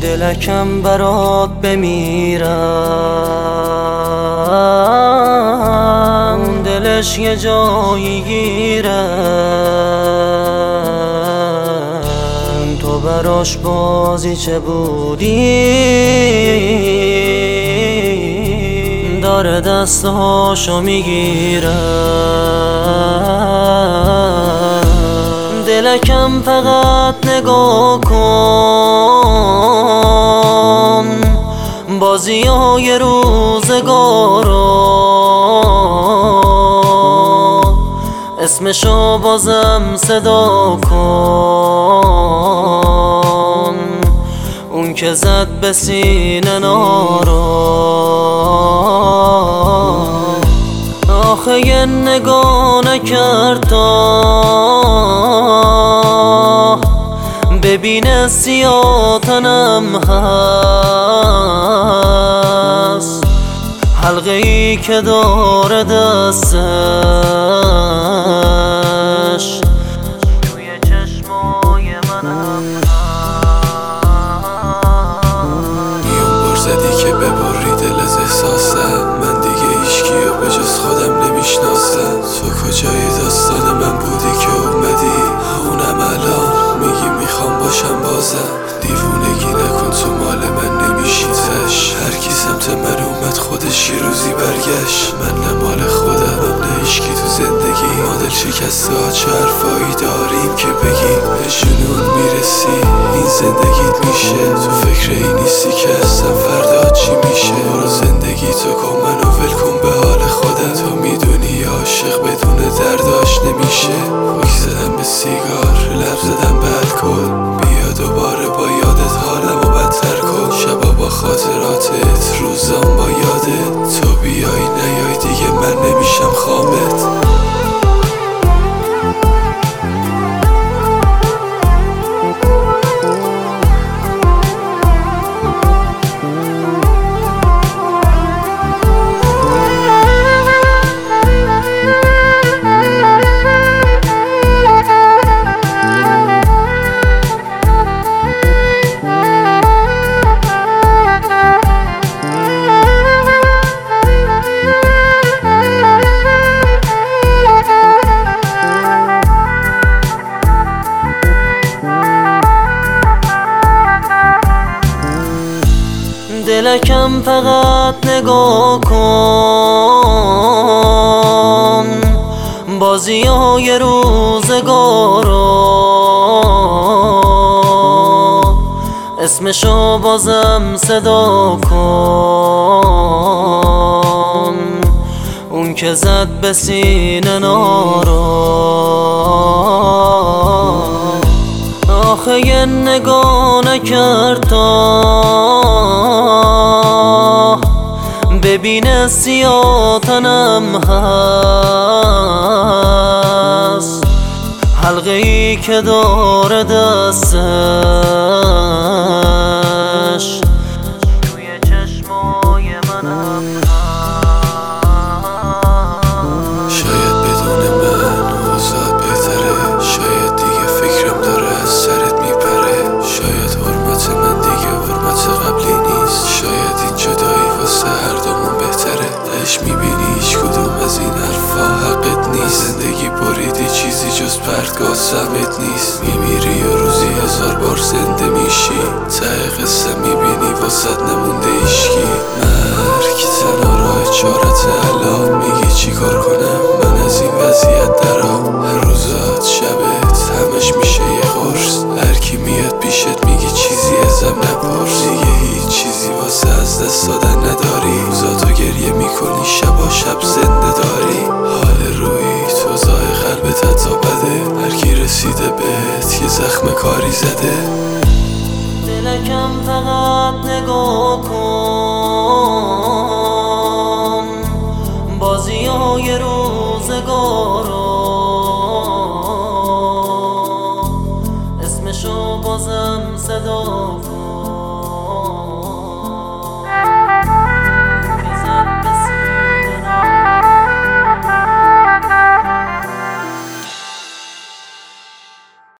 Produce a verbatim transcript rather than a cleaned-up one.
دلکم برات بمیرم، دلش یه جایی گیره، تو براش بازی چه بودی، داره دستاشو میگیره. دلکم فقط نگاه کن بازی های روزگارو، اسمشو بازم صدا کن، اون که زد به سینه نارو. آخه یه نگاه نکرد تا ببینه سیاه تنم هست، حلقه ای که داره دستش توی چشمای منم هست. میون بر زدی که ببری دل از احساسم، من دیگه هیچکیو به جز خودم نمیشناسم. تو کجای داستان من بودی که اومدی، اونم الان میگی میخوام باشم بازم. دیوونگی نکن تو مال من نمیشی تش، هر کی سمت من اومد خودش یه روزی برگشت. من نه مال خودم نه هیچکی تو زندگی، ما دل شکسته ها چه حرفایی داریم که بگیم. به جنون میرسی این زندگیت میشه، تو فکر این نیستی که اصلا فردا چی میشه. برو زندگی تو کن منو ول کن به حال خودم، تو میدونی عاشق بدون درداش نمیشه. پاک زدم به سیگار لب زدم به الکل، بیا دوباره با یادت حالمو بدتر کن. شبا با خاطراتت روزام با یادت، تو بیای نیای دیگه من نمیشم خامت. دلکم فقط نگاه کن بازی های روزگارو، اسمشو بازم صدا کن، اون که زد به سینه نارو. آخه یه نگاه نکرد تا ببینه سیاه تنم هست، حلقه ای که داره دستش توی چشمای منم هست. شاید بدون من اوضاعت بهتره، شاید دیگه فکرم داره از سرت میپره، شاید حرمت من دیگه حرمت قبلی نیست، شاید این جدایی واسه هر دومون بهتره. تهش میبینی هیچ کدوم از این حرفا حقت نیست، زندگی بریدی چیزی جز پرتگاه سمت نیست. میمیری و روزی هزار بار زنده میشی، ته قصه میبینی واسط نمونده ایشکی. مرگ تنها راه چارت الان، میگی چی کار کنم من از این وضعیت درام. هر روزات شبت همش میشه یه قرص، هر کی میاد پیشت میگی چیزی ازم نپرس. دیگه هیچ چیزی واسه از دست دادن نداری، روزاتو گریه میکنی شبا شب زنده داری. حال روی تو زای قلبت حتی بده، هر کی رسیده بهت یه زخم کاری زده. دلکم فقط نگاه کن بازی های روزگارو، اسمشو بازم صدا کن.